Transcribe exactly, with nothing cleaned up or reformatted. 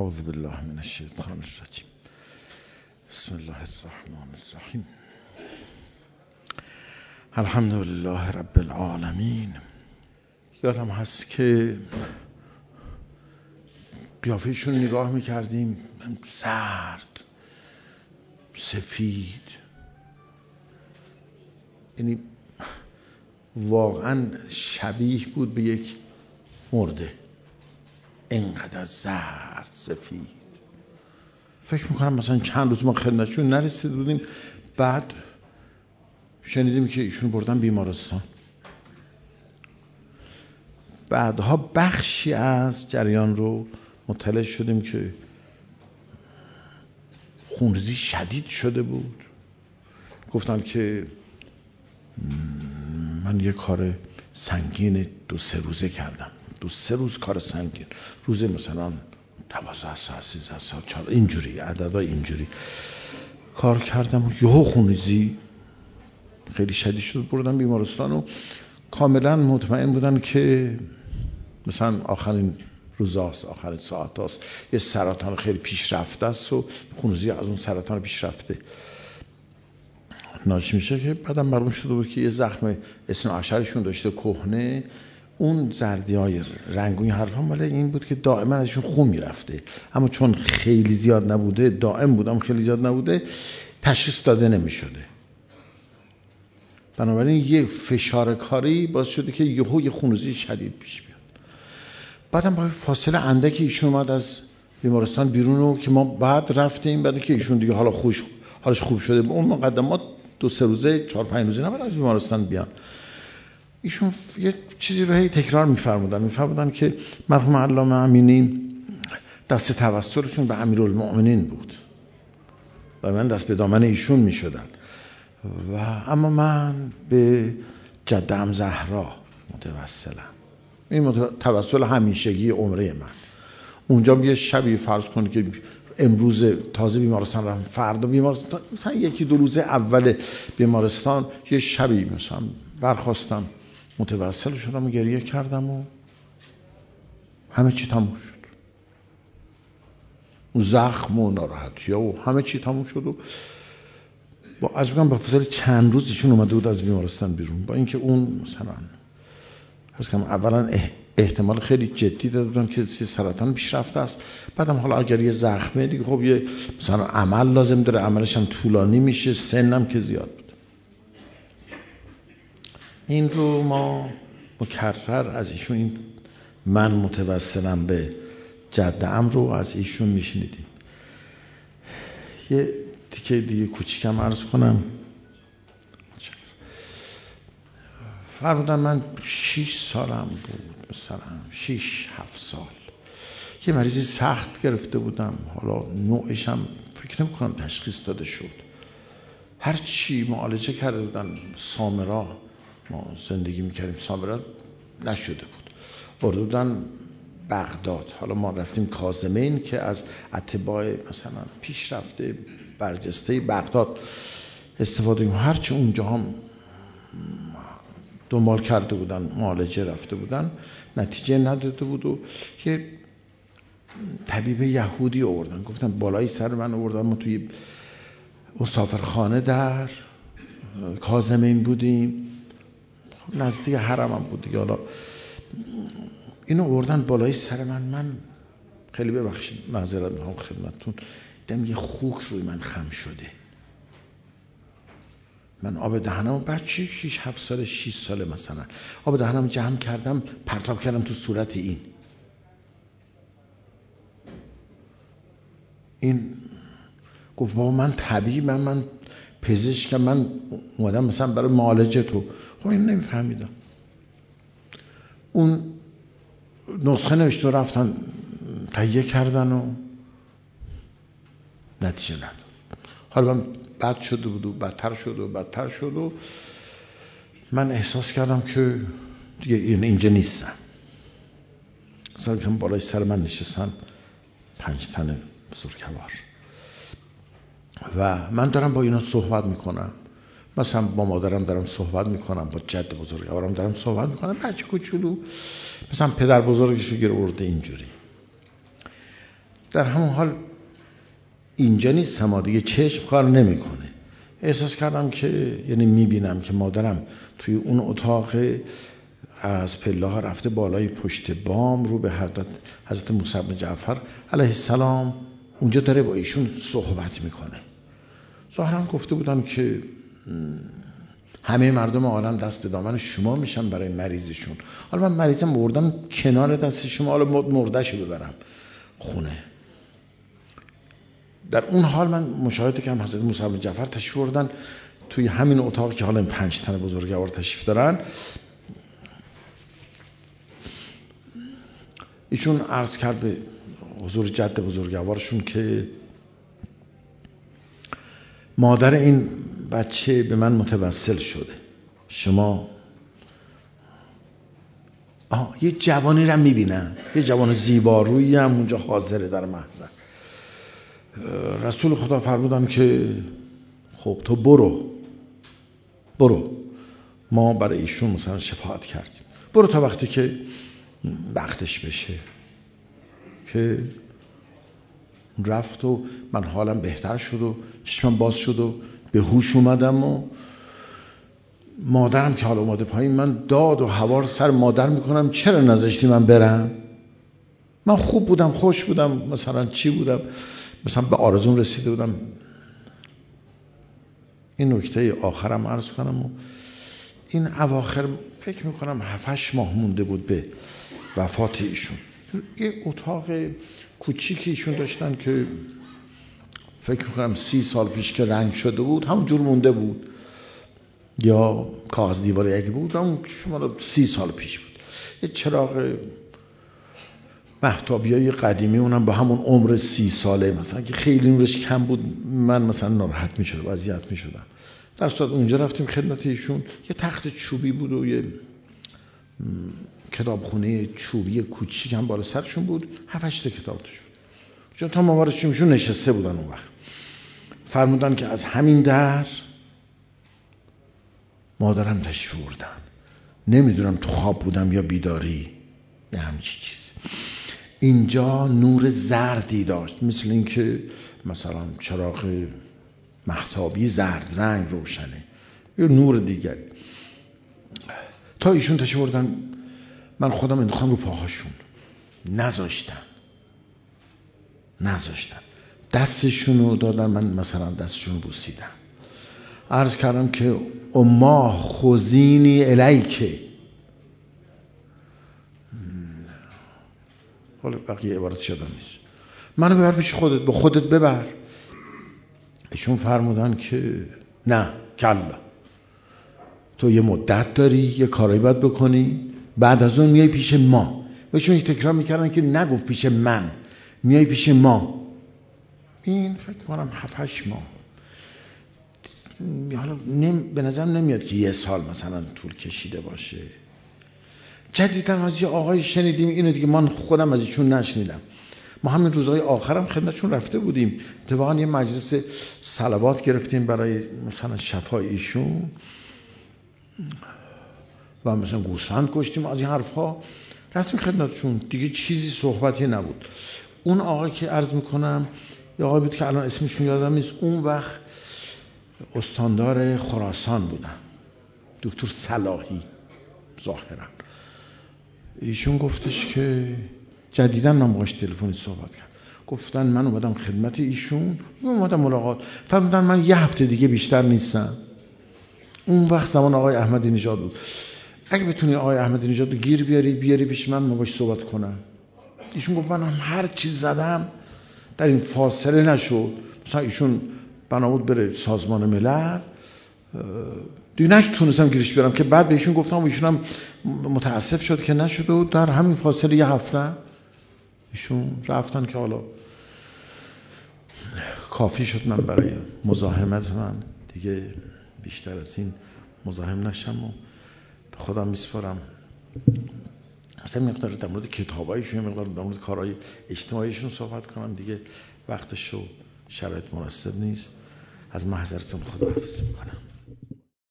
اعوذ بالله من الشیطان الرجیم. بسم الله الرحمن الرحیم. الحمدلله رب العالمین. یادم هست که قیافهشون نگاه میکردیم، سرد، سفید، یعنی واقعا شبیه بود به یک مرده، اینقدر زرد سفید. فکر میکنم مثلا چند روز ما خدمتشون نرسیده بودیم، بعد شنیدیم که ایشون بردن بیمارستان. بعدها بخشی از جریان رو مطلع شدیم که خونریزی شدید شده بود. گفتن که من یه کار سنگین دو سه روزه کردم، دو سه روز کار سنگین، روزه مثلا دوازده ساعت سیزده ساعت چهار، اینجوری عددهای اینجوری کار کردم و یهو خونریزی خیلی شدید شد. بردن بیمارستان و کاملا مطمئن بودن که مثلا آخرین روزاست، آخرین ساعت هاست، یه سرطان خیلی پیشرفته است و خونریزی از اون سرطان پیشرفته ناشی میشه. که بعدم معلوم شده بود که یه زخم اثنا عشرشون داشته کهنه، اون زردی های رنگونی حرفا مال این بود که دائما ازشون خون میرفته، اما چون خیلی زیاد نبوده، دائم بود اما خیلی زیاد نبوده، تشخیص داده نمیشده. بنابراین یه فشار کاری باعث شده که یهو یه خونریزی شدید پیش بیاد. بعدم با فاصله اندکی ایشون اومد از بیمارستان بیرون و که ما بعد رفتیم، بعد که ایشون دیگه حالا خوش حالش خوب شده، به اون مقدمات دو سه روزه چهار پنج روزه نباید از بیمارستان بیان. ایشون یه چیزی رو هی تکرار می‌فرمودن می‌فرمودن که مرحوم علامه امینی دست توسلشون به امیرالمؤمنین بود و من دست به دامن ایشون می‌شدن و اما من به جده‌ام زهرا متوسلم. این توسل همیشگی عمره من. اونجا یه شبی فرض کنید که امروز تازه بیمارستان رفتم، فردا بیمارستان، مثلا یکی دو روز اول بیمارستان یه شبی مثلا برخواستم متوسل شدم و گریه کردم و همه چی تموم شد. اون زخم و ناراحتی و همه چی تموم شد و با از بگم با فاصله چند روز ایشون اومده بود از بیمارستان بیرون، با اینکه اون مثلا از کم اولا احتمال خیلی جدی داده بودن که سرطان پیشرفته است، بعدم حالا اگر یه زخمه دیگه خب یه مثلا عمل لازم داره، عملش هم طولانی میشه، سنم که زیاد بود. این رو ما مکرر از ایشون، این من متوسلم به جده‌ام رو از ایشون میشنیدیم. یه تیکه دیگه کوچیکم عرض کنم. فرمودن من شیش سالم بود، مثلا شیش هفت سال، یه مریضی سخت گرفته بودم، حالا نوعش هم فکر نمی کنم تشخیص داده شد، هر چی معالجه کرده بودن، سامرا ما زندگی میکردیم، سامرا نشده بود، برده بودن بغداد. حالا ما رفتیم کاظمین که از اتباع مثلا پیشرفته برجسته بغداد استفاده کنیم، هرچی اونجا هم دنبال کرده بودن، معالجه رفته بودن، نتیجه نداده بود و یه طبیب یهودی آوردن، گفتن بالای سر من آوردن. ما توی مسافرخانه در کاظمین بودیم، نزدیک حرم هم بود دیگه، حالا اینو آوردن بالای سر من. من خیلی ببخشید معذرت میخوام خدمتتون، دیدم یه خوک روی من خم شده. من آب دهنم بچه شیش هفت ساله شش ساله مثلا آب دهنم جمع کردم پرتاب کردم تو صورت این این گفت بابا من طبیبم، من پزشکم، من اومدم مثلا برای معالجه تو. خب این نمیفهمیدم. اون نسخه نوشت و رفتن تهیه کردن و نتیجه نداد. حالا من بد شده بود و بدتر شد و بدتر شد و من احساس کردم که دیگه اینجا نیستم. مثلا که بالای سر من نشستن پنج تن بزرگوار و من دارم با اینا صحبت میکنم، مثلا با مادرم دارم صحبت میکنم، با جد بزرگوارم دارم صحبت میکنم، بچه کوچولو مثلا پدر بزرگش رو گرورده اینجوری. در همون حال اینجا نیستم دیگه، چشم کار نمیکنه. احساس کردم که یعنی میبینم که مادرم توی اون اتاق از پله ها رفته بالای پشت بام رو به حضرت حضرت موسی بن جعفر علیه السلام اونجا داره با ایشون صحبت میکنه. ظاهرا گفته بودم که همه مردم عالم دست به دامن شما میشن برای مریضشون، حالا من مریضم بردم کنار دست شما، حالا مردهشو ببرم خونه. در اون حال من مشاهده کردم حضرت موسی بن جعفر تشریف بردن توی همین اتاق که حالا این پنج تن بزرگوار تشریف دارن. ایشون عرض کرد به حضور جد بزرگوارشون که مادر این بچه به من متوسل شده، شما آه یه جوانی رو میبینن، یه جوان زیبارویی هم اونجا حاضره در محضر. رسول خدا فرمودن که خب تو برو برو ما برای ایشون مثلا شفاعت کردیم، برو تا وقتی که وقتش بشه. که رفت و من حالم بهتر شد و چشمم باز شد و به هوش اومدم و مادرم که حالا اومده پایین، من داد و هوار سر مادر میکنم چرا نذاشتی من برم؟ من خوب بودم، خوش بودم، مثلا چی بودم، مثلا به آرزوم رسیده بودم. این نکته آخرم عرض کنم و این اواخر فکر میکنم هفتش ماه مونده بود به وفات ایشون. یه اتاق کوچیکی ایشون داشتن که فکر میکنم سی سال پیش که رنگ شده بود همون جور مونده بود، یا کاغذ دیواری اگه بود همون شما سی سال پیش بود. یه چراغ مهتابیای قدیمی اونم با همون عمر سی ساله مثلا که خیلی نورش کم بود، من مثلا ناراحت میشدم و اذیت میشدم. در صورت اونجا رفتیم خدمت ایشون، یه تخت چوبی بود و یه کتابخونه چوبی کوچیک هم بالا سرشون بود، هفت هشت کتاب توش بود. چون تا مواردشون نشسته بودن اون وقت فرمودن که از همین در مادرم تشریف بردن، نمیدونم تو خواب بودم یا بیداری یا همچی چیز. اینجا نور زردی داشت، مثل اینکه مثلا چراغ مهتابی زرد رنگ روشنه یا نور دیگری. تا ایشون تشریف بردن من خودم انداختم رو پاهاشون، نذاشتن نذاشتن دستشون رو دادن، من مثلا دستشون رو بوسیدم، عرض کردم که اما خذینی الیکه. حالا بقیه عبارت شده نیست، منو ببر پیش خودت، به خودت ببر. ایشون فرمودن که نه کلا، تو یه مدت داری یه کارایی باید بکنی، بعد از اون میای پیش ما. بهشون تکرار میکردن که نگفت پیش من، میای پیش ما. این فکر کنم هفت هشت ماه. حالا نم... به نظرم نمیاد که یه سال مثلا طول کشیده باشه. جدیداً از یه آقای شنیدیم، اینو دیگه من خودم از ایشون نشنیدم. ما همین روزهای آخرم خدمتشون رفته بودیم، اتفاقاً یه مجلس صلوات گرفتیم برای مثلا شفای ایشون و مثلا گوسفند کشتیم، از این حرفها رفتیم خدمتشون، دیگه چیزی صحبتی نبود. اون آقای که عرض میکنم یه آقای بود که الان اسمشون یادم نیست، اون وقت استاندار خراسان بودن، دکتر صلاحی ظاهرا. ایشون گفتش که جدیداً من باهاش تلفنی صحبت کردم، گفتن من اومدم خدمت ایشون، اومدم ملاقات، فرمودن من یه هفته دیگه بیشتر نیستم. اون وقت زمان آقای احمدی نژاد بود، اگه بتونی آقای احمدی نژاد رو گیر بیاری بیاری پیش من، من باش صحبت کنم. ایشون گفت من هر چیز زدم در این فاصله نشد. مثلا ایشون بنابود بره سازمان ملل، دیگه نتونستم گیرش بیارم، که بعد بهشون گفتم و ایشون هم متاسف شد که نشد و در همین فاصله یه هفته ایشون رفتن که حالا کافی شد من برای مزاحمت، من دیگه بیشتر از این مزاحم نشم و به خودم میسپارم. مثلا مقدار در مورد کتابایشون، مقدار در مورد کارهای اجتماعیشون صحبت کنم، دیگه وقتش و شرایط مناسب نیست. از محضرتون خداحافظی میکنم.